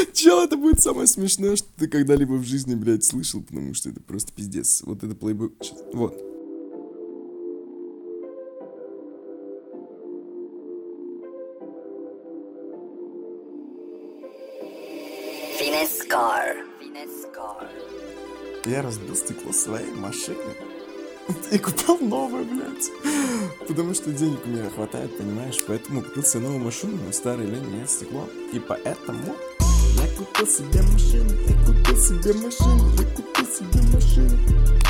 Чел, это будет самое смешное, что ты когда-либо в жизни, блядь, слышал, потому что это просто пиздец. Вот это плейбой. Вот. Финескар. Я разбил стекло своей машины и купил новое, блядь. Потому что денег у меня хватает, понимаешь? Поэтому купил себе новую машину, но старый лень менять стекло. И поэтому я купил себе машину, я купил себе машину, я купил себе машину.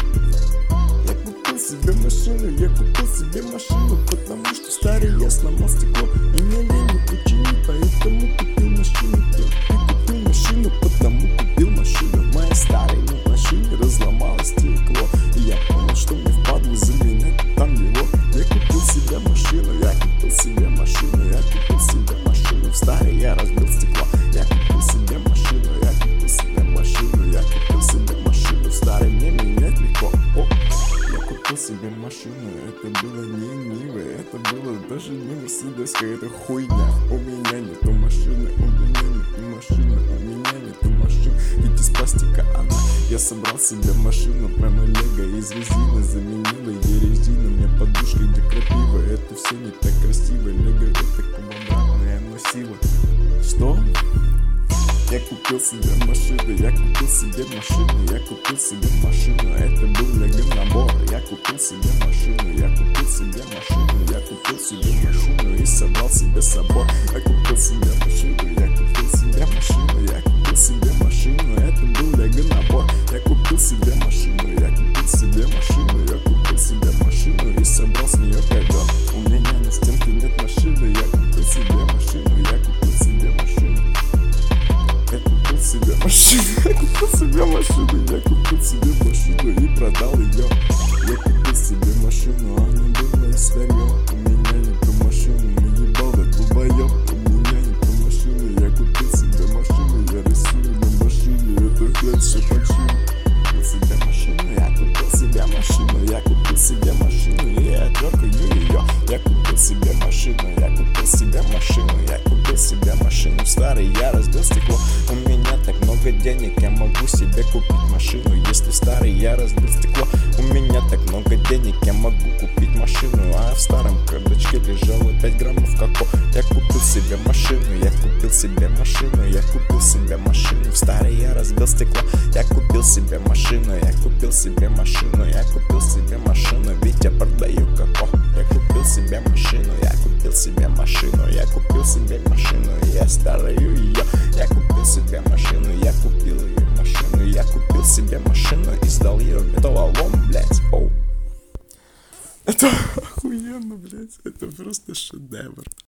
Я купил себе машину, я купил себе машину, потому что старый я сломал стекло. И мне лень не починить, поэтому купил машину. Я купил машину, потому купил машину. В моей старой машине разломалось стекло. И я понял, что мне впадло заменять там его. Я купил себе машину, я купил себе машину, я купил себе машину. В старой я разбил стекло. Я купил себе машину, я купил себе машину, я купил себе машину. В старой мне менять легко. Я купил себе машину, это было не Нива, это было даже не Мерседес, какая-то хуйня. У меня нету машины, у меня нету машины, у меня нету машины. Ведь из пластика она. Я собрал себе машину, прямо лего из резины, заменила ей резину. У меня подушка, где крапива, это все не так красиво. Лего это квадратная, но сила. Что? Я купил себе машину, я купил себе машину, я купил себе машину. Это был лего набор. Я купил себе машину, я купил себе машину, я купил себе машину и собрал себе собор. Я купил себе машину, я купил себе машину, я купил себе машину. Это был лего набор. Я купил себе машину, я купил себе машину, я купил себе машину и собрал с нее ковер. У меня на стенке нет машины, я купил себе машину, я купил себе машину. Я купил себе машину, я купил себе машину, я купил себе машину и продал ее. Я купил себе машину, она была из старье. У меня нету машины, не ебал, да долбоёб. У меня нету машины, я купил себе машину, я рисую на машине, это блядь все фальшиво. Купил себе машину, я купил себе машину, я купил себе машину и я дёргаю ее. Я купил себе машину, я купил себе машину, я купил себе машину. В старой я разбил стекло. У меня так много денег, я могу себе купить машину. Если старый я разбил стекло, у меня так много денег, я могу купить машину. А в старом кардачке лежало 5 граммов коко. Я купил себе машину, я купил себе машину, я купил себе машину. В старой я разбил стекло. Я купил себе машину, я купил себе машину, я купил себе машину. Ведь я продаю коко. Я купил себе машину, я купил себе машину, я купил себе машину, я стараю ее. Я купил себе машину, я купил ее машину, я купил себе машину и сдал ее металлолом, блять. Оу. Это охуенно, блять, это просто шедевр.